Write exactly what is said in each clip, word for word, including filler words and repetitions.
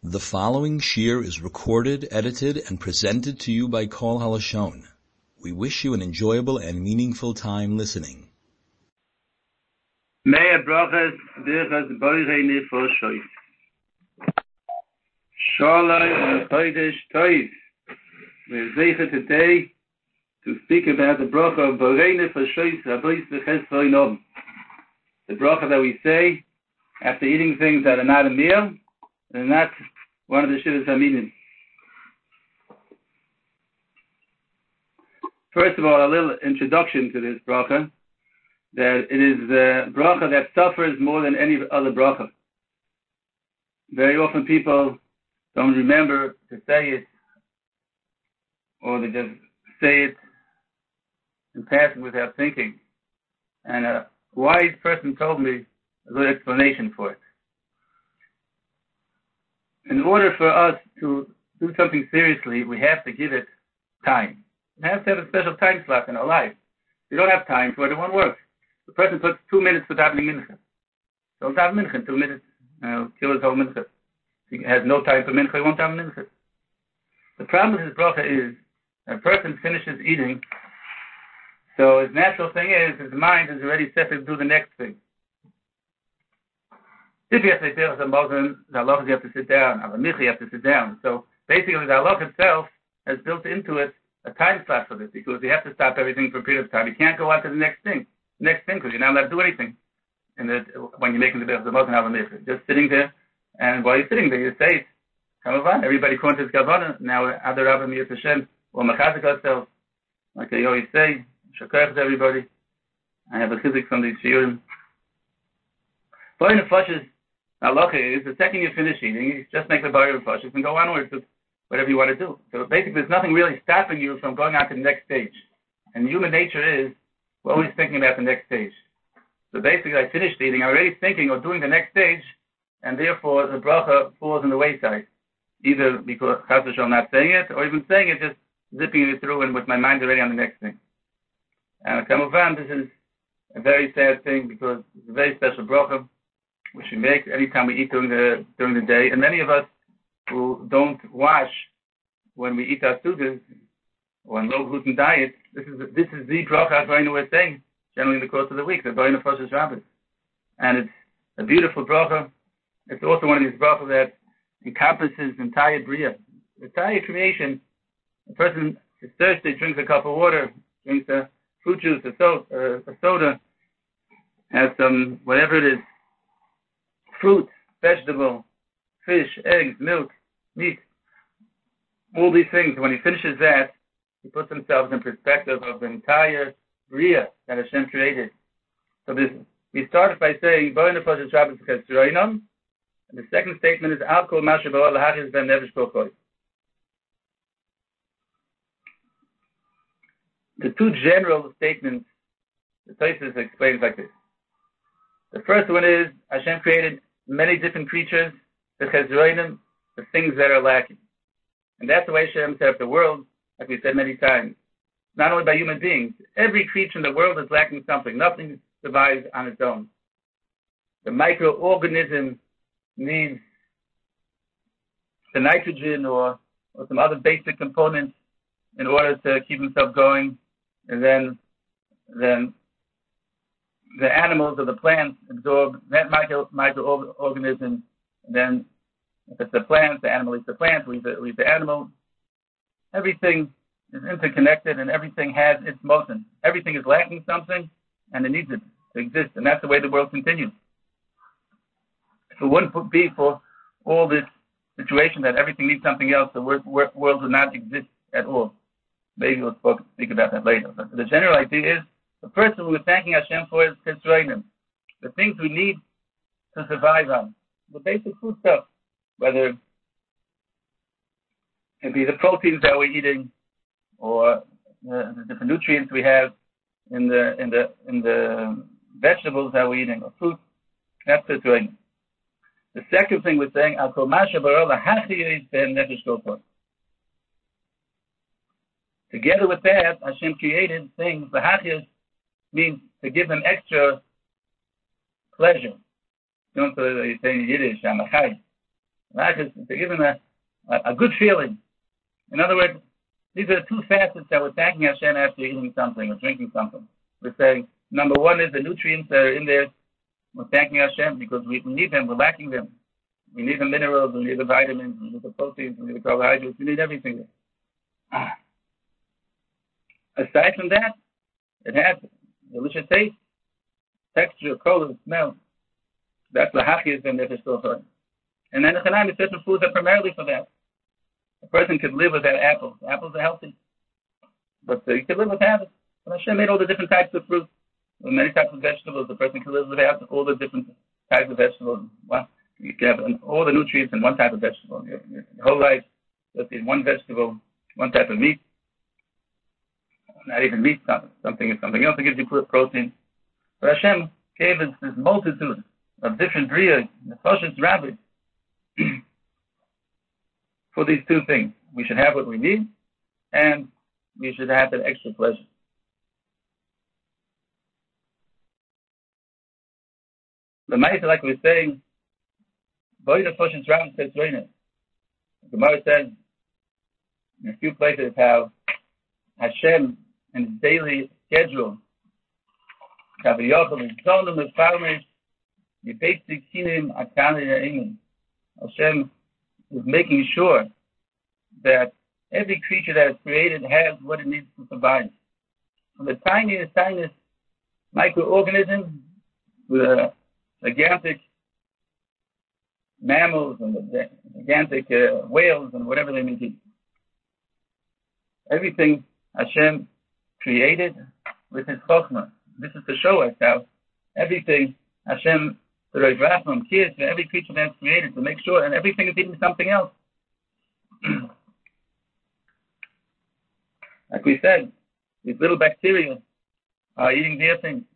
The following shir is recorded, edited, and presented to you by Kol Halashon. We wish you an enjoyable and meaningful time listening. Mea brachas birchas boirei nefoshois. Shalom Chodesh Tov. We're zeicha today to speak about the bracha of boirei nefoshois habois v'ches nom. The bracha that we say after eating things that are not a meal and not one of the shivas haminim. First of all, a little introduction to this bracha, that it is the bracha that suffers more than any other bracha. Very often people don't remember to say it, or they just say it in passing without thinking. And a wise person told me a good explanation for it. In order for us to do something seriously, we have to give it time. We have to have a special time slot in our life. If you don't have time for it, it won't work. The person puts two minutes for davening mincha. So he'll daven mincha in two minutes. He'll kill his whole mincha. If he has no time for mincha, he won't daven mincha. The problem with his bracha is, a person finishes eating, so his natural thing is, his mind is already set to do the next thing. If you have to say the Muslim, the halach you have to sit down. Avamicha, you have to sit down. So basically, the halach itself has built into it a time slot for this, because you have to stop everything for a period of time. You can't go on to the next thing, next thing, because you're not allowed to do anything. And when you're making the the Muslim Avamicha, just sitting there, and while you're sitting there, you say it. Come on, everybody calls his kavanah. Now, other Rabbi Mir Hashem or Machazik ourselves, like I always say, shakarach to everybody. I have a chizik from these shiurim. Boy, the flushes. Halacha is the second you finish eating, you just make the bar of flushes and go onwards with whatever you want to do. So basically, there's nothing really stopping you from going on to the next stage. And human nature is, we're always thinking about the next stage. So basically, I finished eating, I'm already thinking of doing the next stage, and therefore the bracha falls on the wayside. Either because Chas v'Shalom not saying it, or even saying it, just zipping it through and with my mind already on the next thing. And Kamuvan, this is a very sad thing, because it's a very special bracha which we make anytime we eat during the during the day. And many of us who don't wash when we eat our sudas or on low gluten diet, this is this is the bracha we're saying generally in the course of the week, the Boirei Nefoshes Shabbos. And it's a beautiful bracha. It's also one of these brachas that encompasses entire bria, the entire creation. A person is thirsty, drinks a cup of water, drinks a fruit juice, a, so, uh, a soda, has some whatever it is, fruit, vegetable, fish, eggs, milk, meat, all these things. When he finishes that, he puts himself in perspective of the entire bria that Hashem created. So this, we started by saying, Boirei Nefoshes Shabbos v'ches nom, and the second statement is, Al kol ma she'ba'or lahachis ben nefesh kol choy. The two general statements, the Tosfos explains like this. The first one is, Hashem created many different creatures, the chezroinim, the things that are lacking. And that's the way Hashem set up the world, like we said many times. Not only by human beings. Every creature in the world is lacking something. Nothing survives on its own. The microorganism needs the nitrogen or, or some other basic components in order to keep himself going. And then, then the animals or the plants absorb that micro, microorganism. And then if it's the plant, the animal eats the plant, we eat the, we eat the animal. Everything is interconnected and everything has its motion. Everything is lacking something and it needs it to exist. And that's the way the world continues. If it wouldn't be for all this situation that everything needs something else, the world would not exist at all. Maybe we'll speak about that later. But the general idea is, the person we're thanking Hashem for is Chesroinim, the things we need to survive on, the basic food stuff, whether it be the proteins that we're eating or the, the different nutrients we have in the in the in the vegetables that we're eating or fruit. That's Chesroinim. The second thing we're saying, Al kol ma she'ba'or lahachis ben nefesh kol choy. Together with that, Hashem created things. The hachis means to give them extra pleasure. You know, so they say in Yiddish, I'm a chai. Like to give him a, a, a good feeling. In other words, these are the two facets that we're thanking Hashem after eating something or drinking something. We're saying, number one is the nutrients that are in there. We're thanking Hashem because we, we need them, we're lacking them. We need the minerals, we need the vitamins, we need the proteins, we need the carbohydrates, we need everything. Ah. Aside from that, it has delicious taste, texture, color, smell. That's the hachiyas and the still. And then the Chanaim is certain foods are primarily for that. A person could live without apples. Apples are healthy. But uh, you could live without it. And Hashem made all the different types of fruits, many types of vegetables. The person can live without all the different types of vegetables. Well, you can have all the nutrients in one type of vegetable. Your, your whole life, just eat one vegetable, one type of meat. Not even meat, something is something else that gives you protein. But Hashem gave us this multitude of different briyas, the Fosh's rabbis, for these two things. We should have what we need, and we should have that extra pleasure. The Ma'aseh, like we were saying, Boyna Fosh's rabbis says, the Gemara says in a few places how Hashem in his daily schedule, Hashem is making sure that every creature that is created has what it needs to survive. From the tiniest, tiniest microorganism to the gigantic mammals and the gigantic uh, whales and whatever they may be. Everything Hashem created with his chokhmah. This is to show us how everything Hashem, the Rav Rachman, cares for every creature that's created to make sure, and everything is eating something else. Like we said, these little bacteria are eating their things.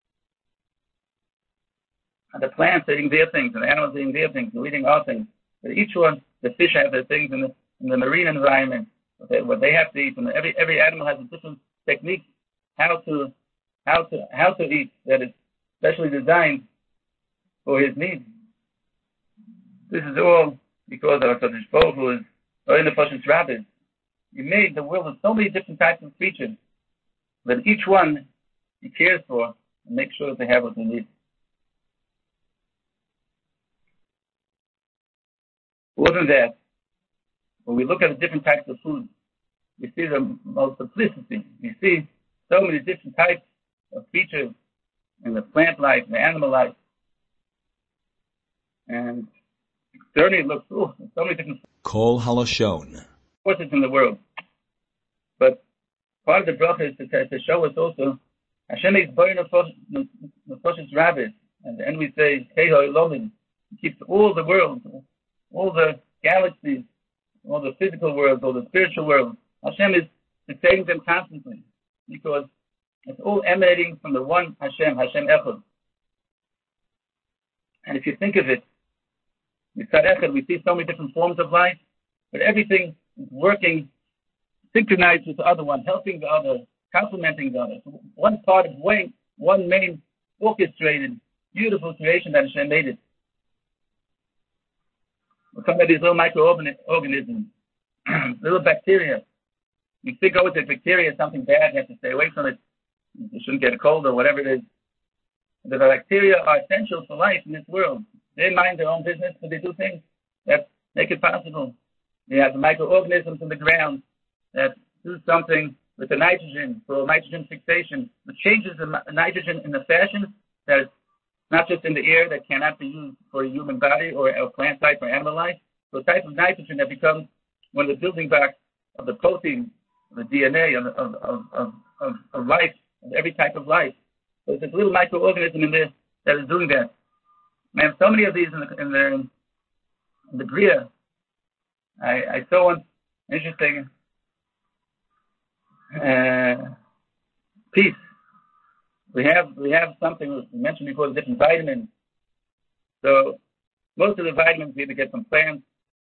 And the plants are eating their things, and the animals are eating their things, they're eating our things. But each one, the fish have their things in the, in the marine environment, what they, what they have to eat, and every every animal has a different technique how to how to how to eat that is specially designed for his needs. This is all because of Hakadosh Baruch Hu is in the Fosh's rabbis. He made the world with so many different types of creatures that each one he cares for and makes sure that they have what they need. More than that, when we look at the different types of food, we see the multiplicity. We see so many different types of creatures in the plant life, the animal life. And certainly it looks, oh, so many different Kol Halashon forces in the world. But part of the bracha is to, to show us also, Hashem is born of Fosh's rabbis. And then we say, Hey Ha'ilomim, he keeps all the world, all the galaxies, all the physical worlds, all the spiritual worlds. Hashem is sustaining them constantly because it's all emanating from the one Hashem, Hashem Echad. And if you think of it, Mitzad Echad, we see so many different forms of life, but everything is working synchronized with the other one, helping the other, complementing the other. So one part of one, one main orchestrated, beautiful creation that Hashem made it. Some of these little microorganisms, little bacteria. You think, oh, it's a bacteria, something bad, you have to stay away from it. You shouldn't get a cold or whatever it is. The bacteria are essential for life in this world. They mind their own business, but they do things that make it possible. You have the microorganisms in the ground that do something with the nitrogen, for nitrogen fixation, which changes the nitrogen in a fashion that is not just in the air that cannot be used for a human body or a plant life or animal life. So a type of nitrogen that becomes one of the building blocks of the protein, the D N A of, of, of, of, of life, of every type of life. So there's a little microorganism in there that is doing that. And I have so many of these in the in the, in the Bria. I, I saw one interesting uh, piece. We have we have something we mentioned before, the different vitamins. So most of the vitamins we either get from plants,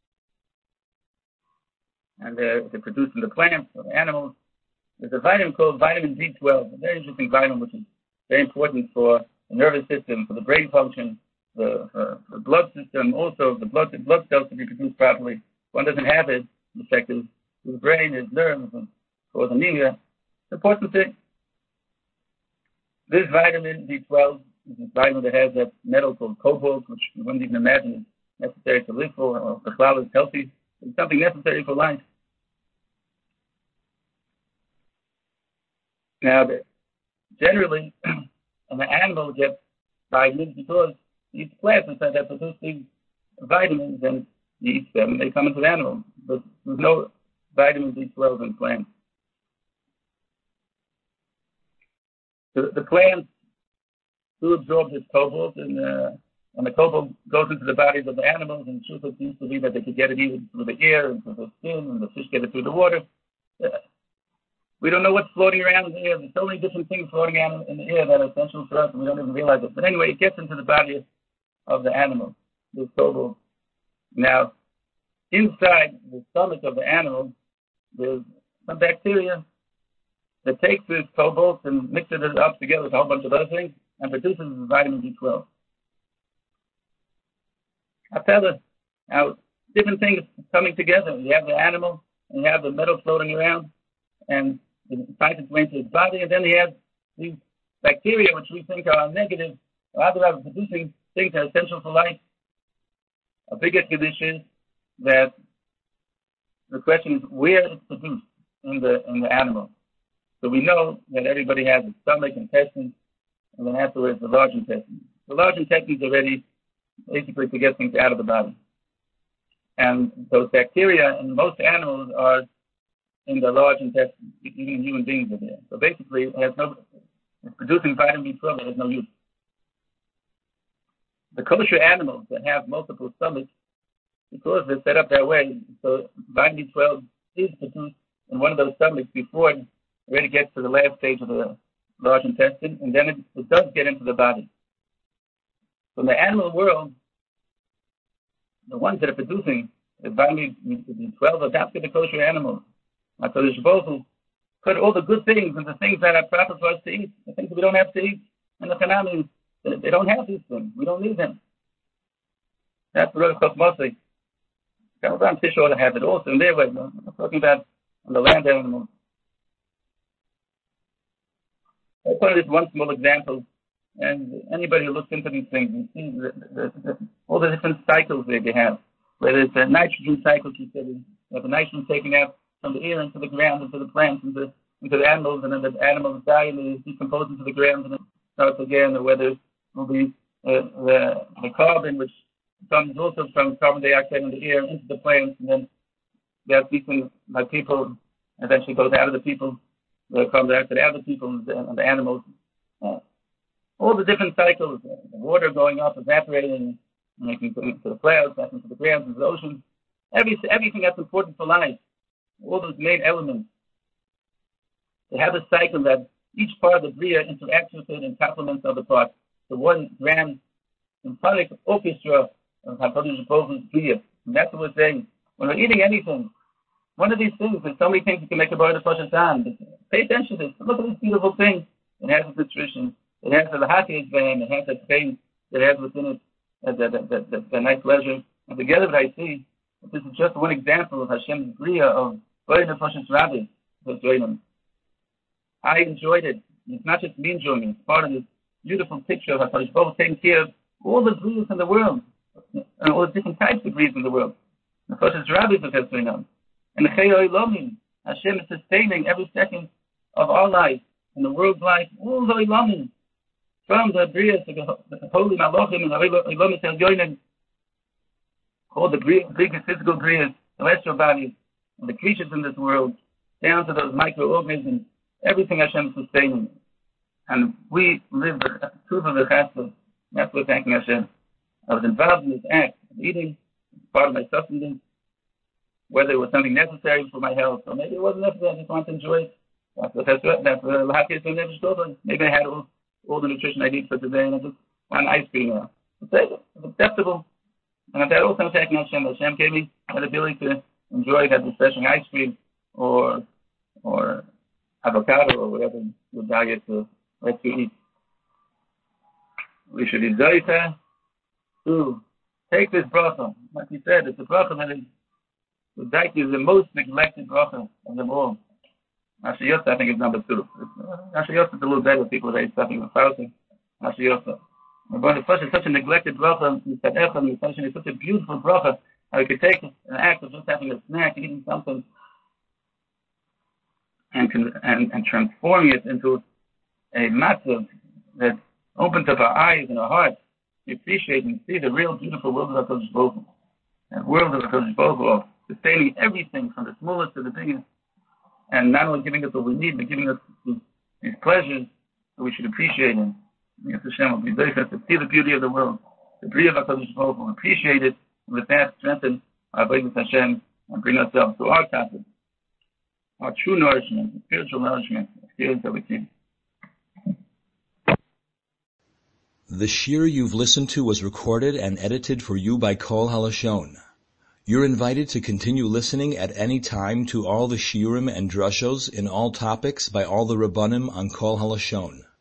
and they're, they're produced in the plants or the animals. There's a vitamin called vitamin B twelve, a very interesting vitamin which is very important for the nervous system, for the brain function. the, uh, the blood system, also the blood, the blood cells to be produced properly. One doesn't have it, it affects his, his brain, his nerves, and cause anemia. It's an important thing. This vitamin B twelve is a vitamin that has that metal called cobalt, which you wouldn't even imagine is necessary to live for, or the flower is healthy. It's something necessary for life. Now, generally, an animal gets vitamins because he eats plants that produce these vitamins, and he eats them, and they come into the animal. But there's no vitamin B twelve in plants. The, the plants do absorb this cobalt, and, uh, and the cobalt goes into the bodies of the animals, and the truth it seems to be that they could get it even through the air and through the skin, and the fish get it through the water. Uh, we don't know what's floating around in the air. There's so many different things floating around in the air that are essential for us, and we don't even realize it. But anyway, it gets into the body of the animal, this cobalt. Now, inside the stomach of the animal, there's some bacteria that takes this cobalt and mixes it up together with a whole bunch of other things and produces vitamin B twelve. I tell you, now, different things coming together. You have the animal, and you have the metal floating around, and it finds its way into its body, and then you have these bacteria, which we think are negative, or other are producing things that are essential for life. A bigger condition is that the question is where it's produced in the in the animal. So we know that everybody has a stomach, intestines, and then afterwards the large intestine. The large intestine is already basically to get things out of the body. And those bacteria in most animals are in the large intestine, even human beings are there. So basically it has no, it's producing vitamin B twelve that has no use. The kosher animals that have multiple stomachs, because they're set up that way, so vitamin B twelve is produced in one of those stomachs before it really gets to the last stage of the large intestine, and then it, it does get into the body. So in the animal world, the ones that are producing the vitamin B twelve are that's the kosher animals. So the Shabbos put all the good things and the things that are proper for us to eat, the things that we don't have to eat, and the Hanami, they don't have these things. We don't need them. That's the real mostly. Kamaran fish ought to have it also in their way. No? I'm talking about on the land animals. I put this one small example, and anybody who looks into these things, you see the, the, the, all the different cycles that they have. Whether it's a nitrogen cycle, you said, you have the nitrogen taken out from the air into the ground, into the plants, into, into the animals, and then the animals die and they decompose into the ground and it starts again, or whether it will be uh, the, the carbon, which comes also from carbon dioxide in the air into the plants, and then that's eaten by people, eventually goes out of the people, the carbon dioxide out of the people and the, and the animals. Uh, all the different cycles, uh, the water going up, evaporating, making it to the clouds, back into the ground, into the ocean, every, everything that's important for life, all those main elements, they have a cycle that each part of the Bria interacts with it and complements other parts. The one grand symphonic orchestra of HaKadosh Baruch Hu's Bria. And that's what we're saying. When we're eating anything, one of these things, there's so many things you can make a bar of the time. Pay attention to this. Look at this beautiful thing. It has its nutrition. It has the Lahaki vein. It has that pain that it has within it, that, that, that, that, that nice pleasure. And together what I see, this is just one example of Hashem's Bria of Boy the Pashas Rabbi. I enjoyed it. It's not just me enjoying it. It's part of this beautiful picture of HaKadosh Baruch Hu taking care of all the Brias in the world, and all the different types of Brias in the world. The Pashas Rabbi is what's going on. And the Chayei Olamim, Hashem is sustaining every second of our life, and the world's life, all the Olamim, from the Brias to the Holy Malachim and the Olamim Yonim, all the big physical Brias, celestial bodies, and the creatures in this world, down to those microorganisms, everything Hashem is sustaining. And we live the truth of the Chesed. That's what thanking Hashem. I was involved in this act of eating, part of my sustenance, whether it was something necessary for my health, or maybe it wasn't necessary, I just wanted to enjoy it. That's what that's what that's what maybe I had all, all the nutrition I need for today, and I just want ice cream now. It's acceptable. And that also thanking Hashem. Hashem gave me that ability to enjoy that refreshing ice cream or or avocado or whatever your diet to let you eat. We should eat Zoyta. to take this bracha. Like he said, it's a bracha that is, the daiki is the most neglected bracha of them all. Ashiyot, I think, is number two. Ashiyot is a little better. People are stuffing with thousand. Ashiyot. But the first is such a neglected bracha. It's such a beautiful bracha. How you could take an act of just having a snack, eating something, and and, and transforming it into a matzah that opens up our eyes and our hearts. You appreciate and see the real beautiful world of HaKadosh Baruch Hu. The world of HaKadosh Baruch Hu, sustaining everything from the smallest to the biggest, and not only giving us what we need, but giving us His pleasures that we should appreciate Him. Yes, Hashem will be very to see the beauty of the world, the beauty of HaKadosh Baruch Hu, appreciate it, and with that strengthen our belief with Hashem and bring ourselves to our topic, our true nourishment, the spiritual nourishment, the experience that we see. The shir you've listened to was recorded and edited for you by Kol HaLashon. You're invited to continue listening at any time to all the shiurim and drushos in all topics by all the Rabbanim on Kol HaLashon.